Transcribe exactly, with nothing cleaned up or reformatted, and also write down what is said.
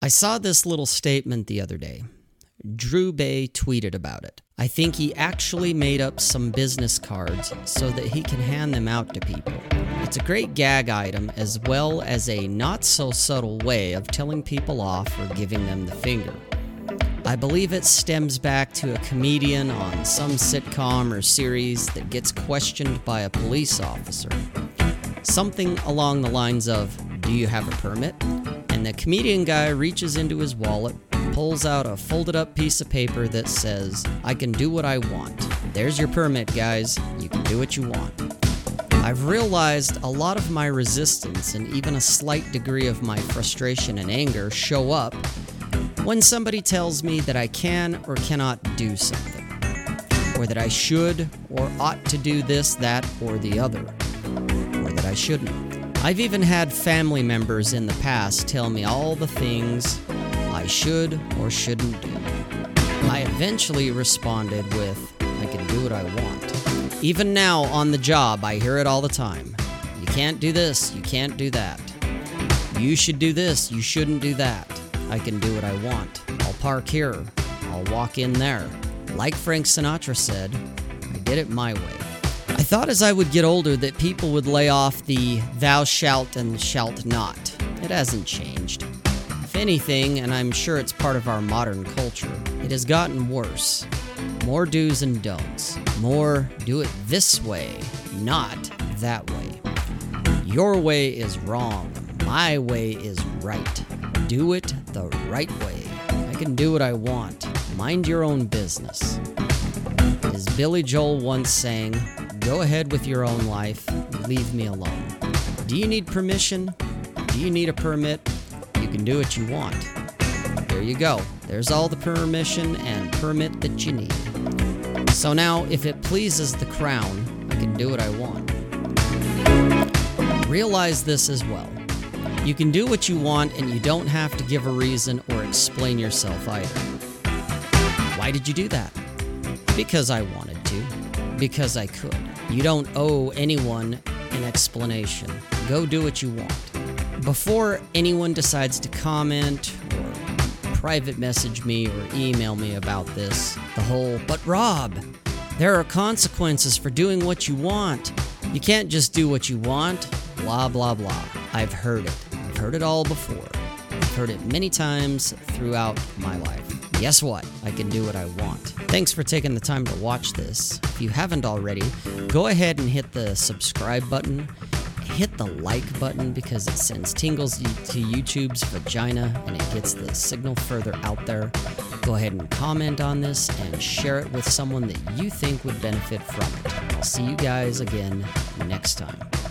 I saw this little statement the other day. Drew Bay tweeted about it. I think he actually made up some business cards so that he can hand them out to people. It's a great gag item as well as a not-so-subtle way of telling people off or giving them the finger. I believe it stems back to a comedian on some sitcom or series that gets questioned by a police officer. Something along the lines of, "Do you have a permit?" And the comedian guy reaches into his wallet, pulls out a folded up piece of paper that says, "I can do what I want. There's your permit, guys. You can do what you want." I've realized a lot of my resistance and even a slight degree of my frustration and anger show up when somebody tells me that I can or cannot do something, or that I should or ought to do this, that, or the other, or that I shouldn't. I've even had family members in the past tell me all the things I should or shouldn't do. I eventually responded with, "I can do what I want." Even now on the job, I hear it all the time. "You can't do this, you can't do that. You should do this, you shouldn't do that. I can do what I want. I'll park here. I'll walk in there." Like Frank Sinatra said, I did it my way. I thought as I would get older that people would lay off the thou shalt and shalt not. It hasn't changed. If anything, and I'm sure it's part of our modern culture, it has gotten worse. More do's and don'ts. More do it this way, not that way. Your way is wrong. My way is right. Do it the right way. I can do what I want. Mind your own business. As Billy Joel once sang, "Go ahead with your own life. Leave me alone." Do you need permission? Do you need a permit? You can do what you want. There you go. There's all the permission and permit that you need. So now, if it pleases the crown, I can do what I want. Realize this as well. You can do what you want and you don't have to give a reason or explain yourself either. Why did you do that? Because I wanted to. Because I could. You don't owe anyone an explanation. Go do what you want. Before anyone decides to comment or private message me or email me about this, the whole, "But Rob, there are consequences for doing what you want. You can't just do what you want," blah, blah, blah. I've heard it. I've heard it all before. I've heard it many times throughout my life. Guess what? I can do what I want. Thanks for taking the time to watch this. If you haven't already, go ahead and hit the subscribe button. Hit the like button because it sends tingles to YouTube's vagina and it gets the signal further out there. Go ahead and comment on this and share it with someone that you think would benefit from it. I'll see you guys again next time.